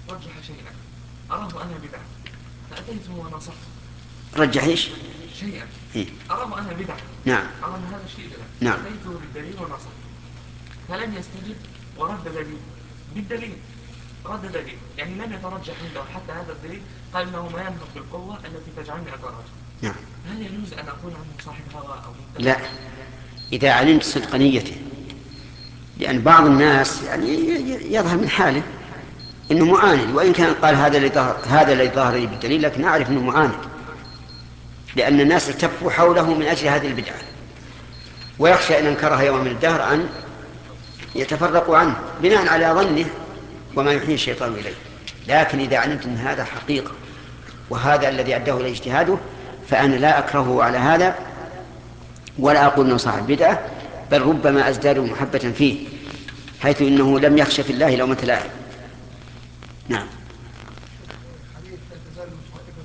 رجح شيئا أراه أنا بدعة فأتيته ونصحته. رجح إيش؟ شيئا إيه؟ أراه أنا بدعة. نعم. أرى أن هذا الشيء بدعة. نعم. أتيته بالدليل ونصحته فلم يستجب ورد دليل بالدليل. رد دليل يعني لم يترجح عنده حتى هذا الدليل. قال إنه ما ينهض بالقوة التي تجعلني أتراجع. نعم. هل يجوز أن أقول عنه صاحب هوى أو مبتدع؟ لا، إذا علمت صدق نيته. لأن بعض الناس يعني يظهر من حاله إنه معاند، وإن كان قال هذا الذي ظهر لي بالدليل، لكن أعرف أنه معاند، لأن الناس التفوا حوله من أجل هذه البدعة، ويخشى إن أنكرها يوم من الدهر أن يتفرقوا عنه بناء على ظنه وما يحيي الشيطان إليه. لكن إذا علمت أن هذا حقيقة وهذا الذي أداه إلى اجتهاده، فأنا لا أكرهه على هذا ولا أقول أنه صاحب بدعة، بل ربما أزداد محبة فيه، حيث إنه لم يخش في الله لومة لائم. نعم. حديث لا تزال المسلمة